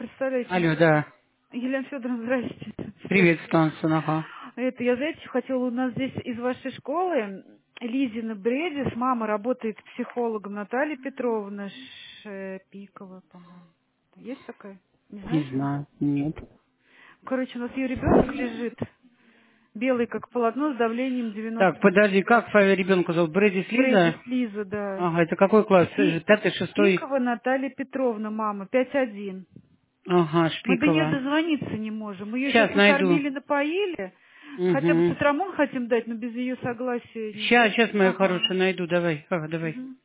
представляете? Алло, да. Елена Федоровна, здрасте. Привет, Стансон, ага. Это я, знаете, хотела у нас здесь из вашей школы Лизина Бредис, мама работает психологом Наталья Петровна Шпикова, по-моему. Есть такая? Не Не знаете? знаю, нет. Короче, у нас ее ребенок лежит, белый как полотно, с давлением Так, 90. подожди, как твоего ребенка зовут? Брэдис Бредис Лиза? Лиза, да. Ага, это какой класс? Шпи- Пятый, шестой? Шпикова Наталья Петровна, мама, 5-1. Ага, Мы до нее Шпикова. дозвониться не можем. Мы ее сейчас Сейчас найду. накормили, напоили. Хотя бы Угу. цитрамон хотим дать, но без ее согласия нельзя. Сейчас, моя Ага. хорошая, найду, давай. Ага, давай. Мгм.